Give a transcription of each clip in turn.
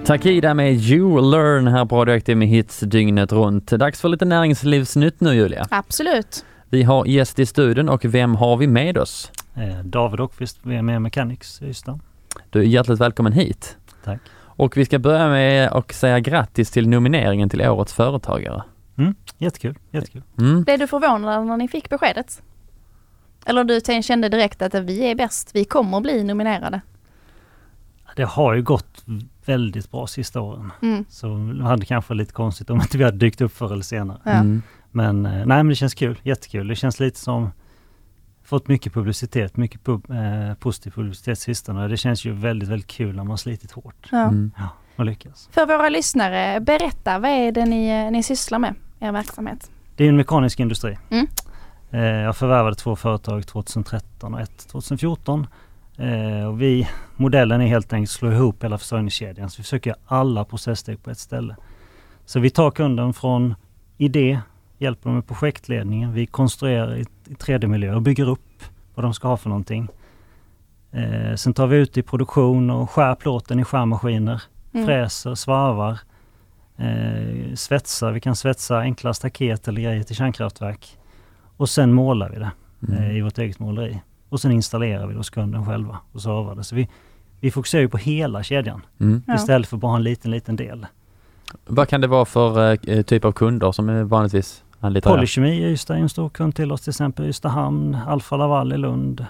Takida med You Learn här på Radioaktiv med hits dygnet runt. Dags för lite näringslivsnytt nu, Julia. Absolut. Vi har gäst i studion och vem har vi med oss? David Åkvist, VME Mechanics i Ystad. Du är hjärtligt välkommen hit. Tack. Och vi ska börja med att säga grattis till nomineringen till Årets företagare. Jättekul. Blev du förvånad när ni fick beskedet? Eller du kände direkt att vi är bäst, vi kommer att bli nominerade? Det har ju gått väldigt bra sista åren. Så det hade kanske lite konstigt om inte vi hade dykt upp förr eller senare. Ja. Men det känns kul, jättekul. Det känns lite som fått mycket publicitet, positiv publicitet sistone. Det känns ju väldigt, väldigt kul när man slitit hårt. Ja. Och lyckas. För våra lyssnare, berätta, vad är det ni sysslar med, er verksamhet? Det är en mekanisk industri. Jag förvärvade 2 företag 2013 och ett 2014. Och modellen är helt enkelt att slå ihop hela försörjningskedjan. Så vi försöker göra alla processsteg på ett ställe. Så vi tar kunden från idé, hjälper dem med projektledningen. Vi konstruerar i 3D-miljö och bygger upp vad de ska ha för någonting. Sen tar vi ut i produktion och skär plåten i skärmaskiner. Fräser, svarvar, svetsar. Vi kan svetsa enkla staket eller grejer till kärnkraftverk. Och sen målar vi det i vårt eget måleri. Och sen installerar vi hos kunden själva och servar det. Så vi fokuserar ju på hela kedjan istället för bara en liten del. Vad kan det vara för typ av kunder som är vanligtvis anlitar? Polykemi i Ystad är en stor kund till oss, till exempel Ystad Hamn, Alfa Laval i Lund.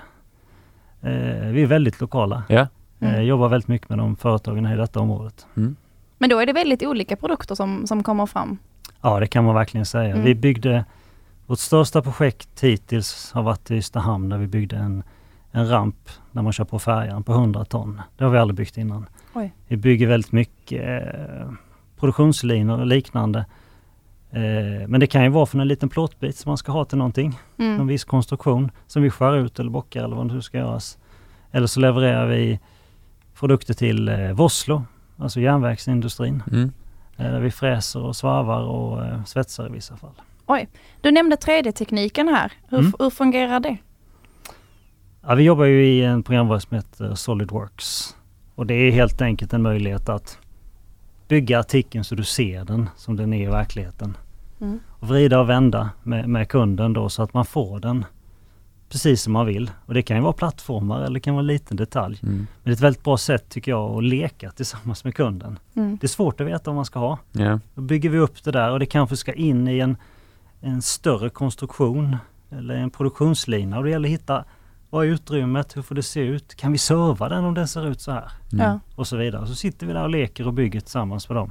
Vi är väldigt lokala. Ja. Jobbar väldigt mycket med de företagen i detta området. Men då är det väldigt olika produkter som kommer fram. Ja, det kan man verkligen säga. Vi byggde, vårt största projekt hittills har varit i Ystad Hamn där vi byggde en ramp när man kör på färjan på 100 ton. Det har vi aldrig byggt innan. Oj. Vi bygger väldigt mycket produktionslinor och liknande. Men det kan ju vara för en liten plåtbit som man ska ha till någonting. Någon viss konstruktion som vi skär ut eller bockar eller vad det ska göras. Eller så levererar vi produkter till Vosslo, alltså järnvägsindustrin. Där vi fräser och svarvar och svetsar i vissa fall. Oj, du nämnde 3D-tekniken här. Hur fungerar det? Ja, vi jobbar ju i en programvara som heter SolidWorks. Och det är helt enkelt en möjlighet att bygga artikeln så du ser den som den är i verkligheten. Och vrida och vända med kunden då så att man får den precis som man vill. Och det kan ju vara plattformar eller det kan vara en liten detalj. Men det är ett väldigt bra sätt tycker jag att leka tillsammans med kunden. Det är svårt att veta vad man ska ha. Då bygger vi upp det där och det kanske ska in i en större konstruktion eller en produktionslina. Och det gäller att hitta vad är utrymmet, hur får det se ut? Kan vi serva den om den ser ut så här? Och så vidare. Så sitter vi där och leker och bygger tillsammans med dem.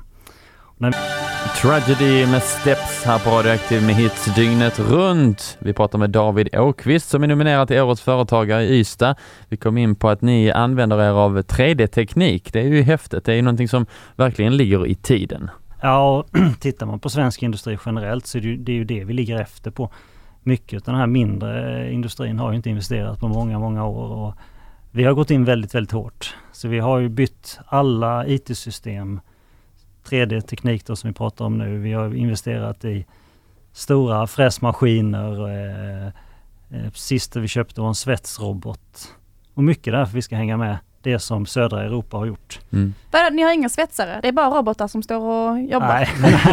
Tragedy med Steps här på Radioaktiv med hits dygnet runt. Vi pratar med David Åkvist som är nominerad till Årets företagare i Ystad. Vi kom in på att ni använder er av 3D-teknik. Det är ju häftigt. Det är ju någonting som verkligen ligger i tiden. Ja, och tittar man på svensk industri generellt så är det ju det vi ligger efter på. Mycket av den här mindre industrin har ju inte investerat på många år och vi har gått in väldigt, väldigt hårt. Så vi har ju bytt alla IT-system, 3D-teknik då som vi pratar om nu. Vi har investerat i stora fräsmaskiner. Sist vi köpte var en svetsrobot. Och mycket därför vi ska hänga med det som södra Europa har gjort. Ni har inga svetsare? Det är bara robotar som står och jobbar?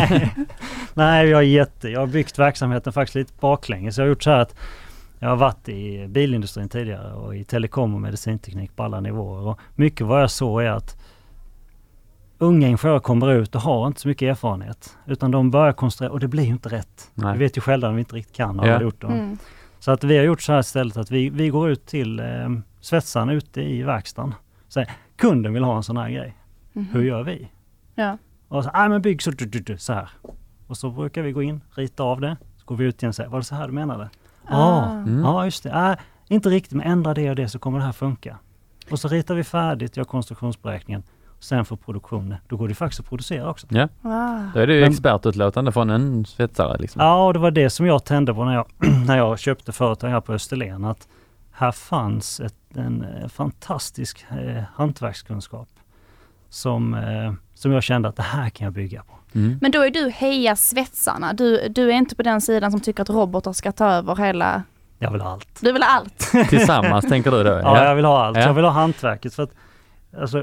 Nej, jag har byggt verksamheten faktiskt lite baklänges. Jag har gjort så här att jag har varit i bilindustrin tidigare och i telekom och medicinteknik på alla nivåer. Och mycket vad jag såg är att unga ingenjörer kommer ut och har inte så mycket erfarenhet. Utan de börjar konstruera och det blir ju inte rätt. Vi vet ju själva att vi inte riktigt kan och har gjort det. Så att vi har gjort så här istället att vi går ut till svetsaren ute i verkstaden. Så kunden vill ha en sån här grej. Hur gör vi? Och så, men bygg så här. Och så brukar vi gå in, rita av det. Så går vi ut igen och säger, var det så här du menade? Ja, just det. Inte riktigt, men ändra det och det så kommer det här funka. Och så ritar vi färdigt, gör konstruktionsberäkningen. Sen för produktionen, då går det faktiskt att producera också. Ja, då är det ju expertutlåtande från en svetsare. Liksom. Ja, och det var det som jag tände på när jag köpte företag här på Österlen. Att här fanns en fantastisk hantverkskunskap som jag kände att det här kan jag bygga på. Men då är du heja svetsarna. Du är inte på den sidan som tycker att robotar ska ta över hela... Jag vill ha allt. Du vill ha allt. Tillsammans tänker du då? Ja, jag vill ha allt. Jag vill ha hantverket för att Alltså,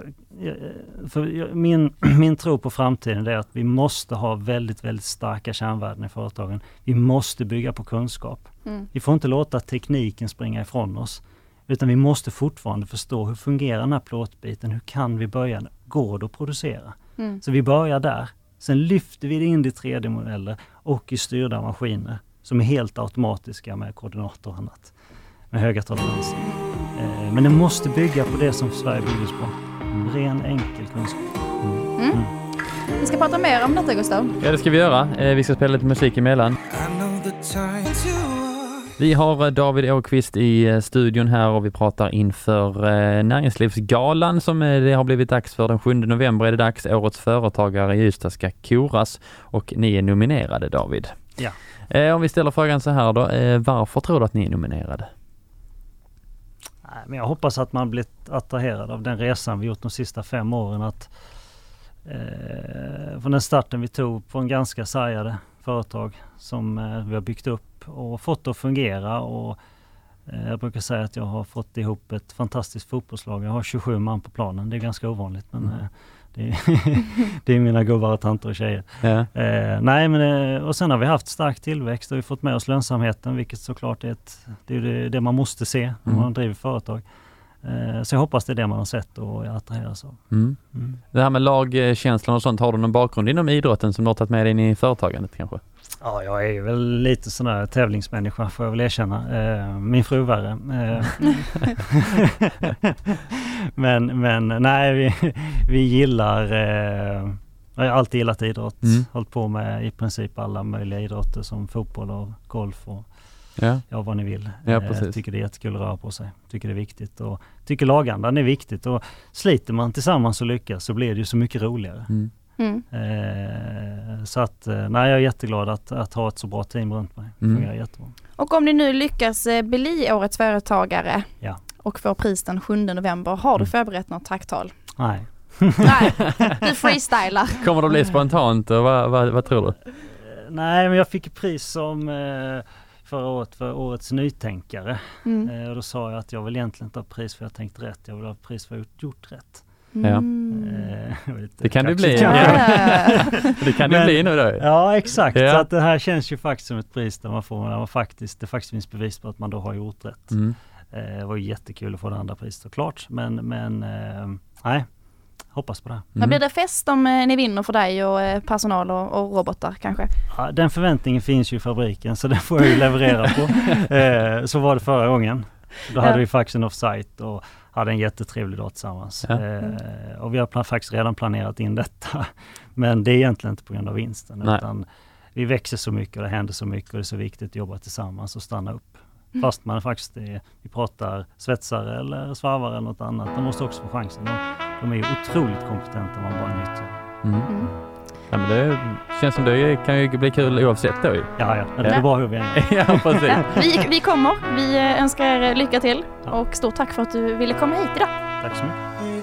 min tro på framtiden är att vi måste ha väldigt, väldigt starka kärnvärden i företagen. Vi måste bygga på kunskap. Vi får inte låta tekniken springa ifrån oss. Utan vi måste fortfarande förstå hur fungerar den här plåtbiten. Hur kan vi börja? Går det att producera? Så vi börjar där. Sen lyfter vi det in i 3D-modeller och i styrda maskiner som är helt automatiska med koordinator och annat. Med höga toleranser. Men det måste bygga på det som Sverige byggdes på. En ren enkel kunskap. Vi ska prata mer om detta, Gustav. Ja, det ska vi göra. Vi ska spela lite musik emellan. Vi har David Åkvist i studion här och vi pratar inför Näringslivsgalan som det har blivit dags för. Den 7 november är det dags. Årets företagare i Ystad ska koras och ni är nominerade, David. Ja. Om vi ställer frågan så här då, varför tror du att ni är nominerade? Men jag hoppas att man blivit attraherad av den resan vi gjort de sista 5 åren. Att från den starten vi tog på en ganska sargade företag som vi har byggt upp och fått att fungera. Och jag brukar säga att jag har fått ihop ett fantastiskt fotbollslag. Jag har 27 man på planen. Det är ganska ovanligt, men det är mina gubbar och tanter och tjejer. Ja. Och sen har vi haft stark tillväxt och vi fått med oss lönsamheten, vilket såklart är det man måste se när man driver företag. Så jag hoppas det är det man har sett och jag attraheras av. Det här med lagkänslan och sånt, har du någon bakgrund inom idrotten som du har tagit med dig in i företagandet kanske? Ja, jag är väl lite sån här tävlingsmänniska, får jag väl erkänna. Min fru värre. Men nej, vi gillar... jag har alltid gillat idrott. Hållit på med i princip alla möjliga idrotter som fotboll och golf och vad ni vill. Jag tycker det är jättekul att röra på sig. Tycker det är viktigt och tycker lagandan är viktigt. Och sliter man tillsammans och lyckas så blir det ju så mycket roligare. Så att jag är jätteglad att ha ett så bra team runt mig. Det fungerar jättebra. Och om ni nu lyckas bli årets företagare och får pris den 7 november, har du förberett något tacktal? Nej. Nej, du freestylar. Kommer det bli spontant och vad tror du? Nej, men jag fick pris som förra året för årets nytänkare. Och då sa jag att jag vill egentligen inte ha pris för jag tänkt rätt. Jag vill ha pris för att gjort rätt. Ja. Det kan det bli. Det kan det bli nu då. Ja, exakt. Så att det här känns ju faktiskt som ett pris där det faktiskt finns bevis på att man då har gjort rätt. Det var jättekul att få det andra priset såklart. Men nej, hoppas på det. Vad blir det fest om ni vinner för dig och personal och robotar kanske? Ja, den förväntningen finns ju i fabriken så den får jag ju leverera på. Så var det förra gången. Då hade vi faktiskt en offsite och hade en jättetrevlig dag tillsammans. Och vi har faktiskt redan planerat in detta. Men det är egentligen inte på grund av vinsten. Utan vi växer så mycket och det händer så mycket och det är så viktigt att jobba tillsammans och stanna upp. Fast man faktiskt vi pratar svetsare eller svarvare eller något annat. De måste också få chansen. De är ju otroligt kompetenta om man bara nyttjar. Ja, men det känns som det kan ju bli kul oavsett då. Ja. Det är bra hur vi är. Ja, precis. Vi kommer. Vi önskar er lycka till och stort tack för att du ville komma hit idag. Tack så mycket.